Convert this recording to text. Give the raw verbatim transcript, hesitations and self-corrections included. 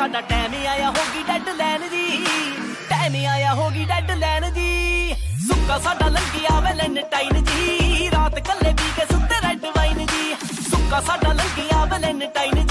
साडा टाइम आया होगी डेडलाइन दी, टाइम आया होगी डेडलाइन दी। सुक्का साडा लंघिया वैलेंटाइन जी, रात कल्ले पी के सुते रेड वाइन जी। सुक्का साडा लंघिया वैलेंटाइन